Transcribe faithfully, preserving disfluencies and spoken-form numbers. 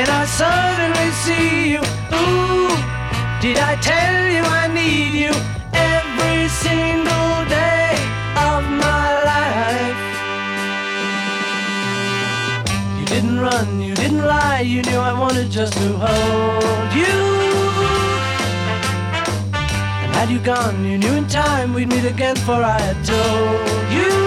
then I suddenly see you. Ooh, did I tell you I need you every single day of my life? You didn't run, you didn't lie, you knew I wanted just to hold you. And had you gone, you knew in time we'd meet again, for I had told you